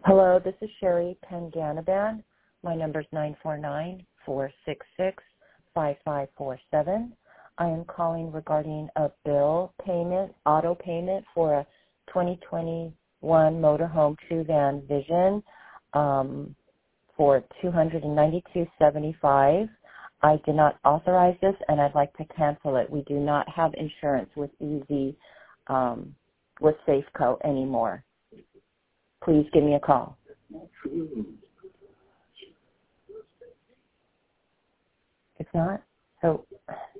Hello, this is Sherry Panganaban. My number is 949-466-5547. I am calling regarding a bill payment, auto payment for a 2021 motorhome true van Vision for $292.75. I did not authorize this, and I'd like to cancel it. We do not have insurance with with Safeco anymore. Please give me a call. It's not? So